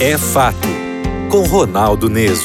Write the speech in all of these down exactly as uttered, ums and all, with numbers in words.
É Fato, com Ronaldo Neso.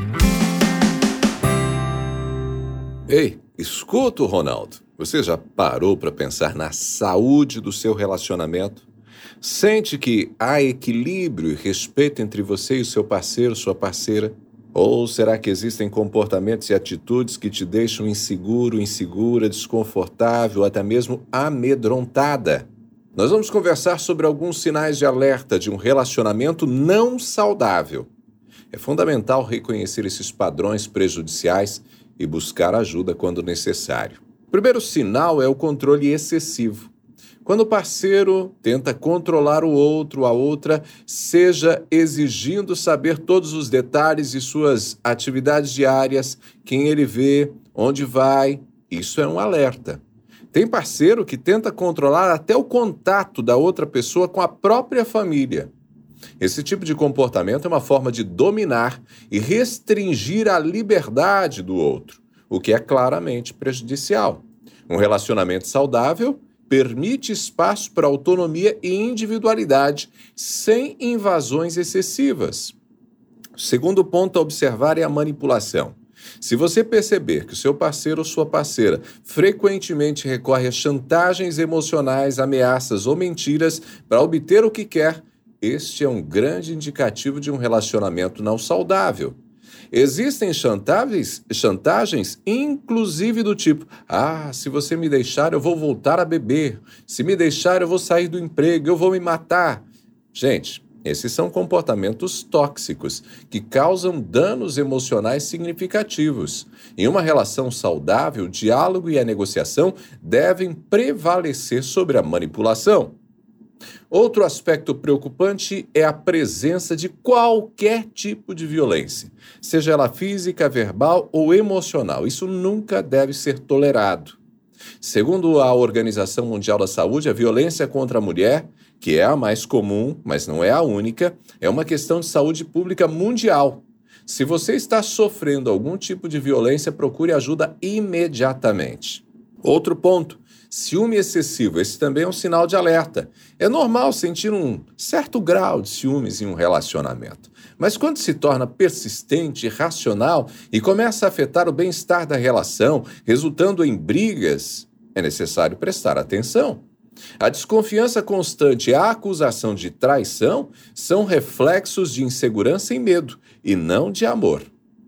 Ei, escuta o Ronaldo. Você já parou para pensar na saúde do seu relacionamento? Sente que há equilíbrio e respeito entre você e o seu parceiro, sua parceira? Ou será que existem comportamentos e atitudes que te deixam inseguro, insegura, desconfortável, até mesmo amedrontada? Nós vamos conversar sobre alguns sinais de alerta de um relacionamento não saudável. É fundamental reconhecer esses padrões prejudiciais e buscar ajuda quando necessário. O primeiro sinal é o controle excessivo. Quando o parceiro tenta controlar o outro, a outra, seja exigindo saber todos os detalhes de suas atividades diárias, quem ele vê, onde vai, isso é um alerta. Tem parceiro que tenta controlar até o contato da outra pessoa com a própria família. Esse tipo de comportamento é uma forma de dominar e restringir a liberdade do outro, o que é claramente prejudicial. Um relacionamento saudável permite espaço para autonomia e individualidade, sem invasões excessivas. O segundo ponto a observar é a manipulação. Se você perceber que o seu parceiro ou sua parceira frequentemente recorre a chantagens emocionais, ameaças ou mentiras para obter o que quer, este é um grande indicativo de um relacionamento não saudável. Existem chantagens, chantagens, inclusive do tipo: ah, se você me deixar, eu vou voltar a beber. Se me deixar, eu vou sair do emprego, eu vou me matar. Gente, esses são comportamentos tóxicos que causam danos emocionais significativos. Em uma relação saudável, o diálogo e a negociação devem prevalecer sobre a manipulação. Outro aspecto preocupante é a presença de qualquer tipo de violência, seja ela física, verbal ou emocional. Isso nunca deve ser tolerado. Segundo a Organização Mundial da Saúde, a violência contra a mulher, que é a mais comum, mas não é a única, é uma questão de saúde pública mundial. Se você está sofrendo algum tipo de violência, procure ajuda imediatamente. Outro ponto, ciúme excessivo. Esse também é um sinal de alerta. É normal sentir um certo grau de ciúmes em um relacionamento. Mas quando se torna persistente, irracional e começa a afetar o bem-estar da relação, resultando em brigas, é necessário prestar atenção. A desconfiança constante e a acusação de traição são reflexos de insegurança e medo, e não de amor.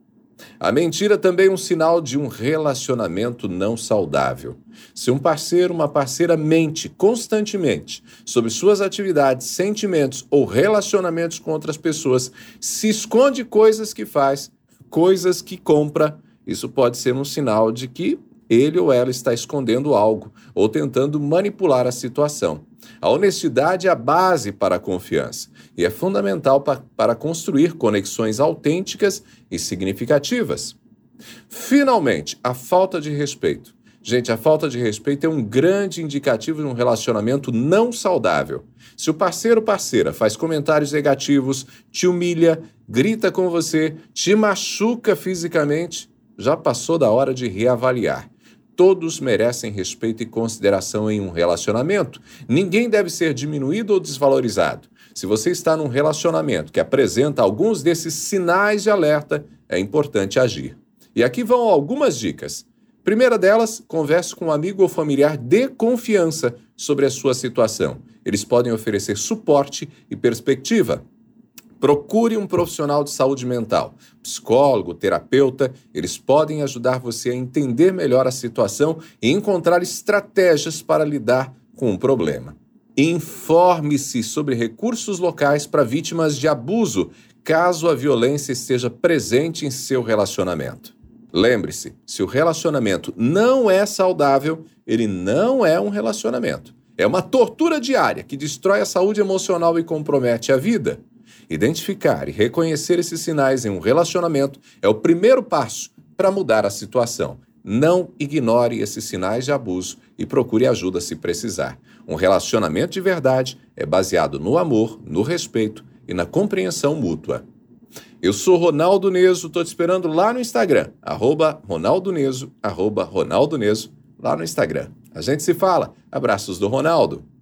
A mentira também é um sinal de um relacionamento não saudável. Se um parceiro ou uma parceira mente constantemente sobre suas atividades, sentimentos ou relacionamentos com outras pessoas, se esconde coisas que faz, coisas que compra, isso pode ser um sinal de que ele ou ela está escondendo algo ou tentando manipular a situação. A honestidade é a base para a confiança e é fundamental pa- para construir conexões autênticas e significativas. Finalmente, a falta de respeito. Gente, a falta de respeito é um grande indicativo de um relacionamento não saudável. Se o parceiro ou parceira faz comentários negativos, te humilha, grita com você, te machuca fisicamente, já passou da hora de reavaliar. Todos merecem respeito e consideração em um relacionamento. Ninguém deve ser diminuído ou desvalorizado. Se você está num relacionamento que apresenta alguns desses sinais de alerta, é importante agir. E aqui vão algumas dicas. Primeira delas, converse com um amigo ou familiar de confiança sobre a sua situação. Eles podem oferecer suporte e perspectiva. Procure um profissional de saúde mental, psicólogo, terapeuta. Eles podem ajudar você a entender melhor a situação e encontrar estratégias para lidar com o problema. Informe-se sobre recursos locais para vítimas de abuso, caso a violência esteja presente em seu relacionamento. Lembre-se, se o relacionamento não é saudável, ele não é um relacionamento. É uma tortura diária que destrói a saúde emocional e compromete a vida. Identificar e reconhecer esses sinais em um relacionamento é o primeiro passo para mudar a situação. Não ignore esses sinais de abuso e procure ajuda se precisar. Um relacionamento de verdade é baseado no amor, no respeito e na compreensão mútua. Eu sou Ronaldo Neso, estou te esperando lá no Instagram, arroba Ronaldo Neso, arroba Ronaldo Neso, lá no Instagram. A gente se fala. Abraços do Ronaldo.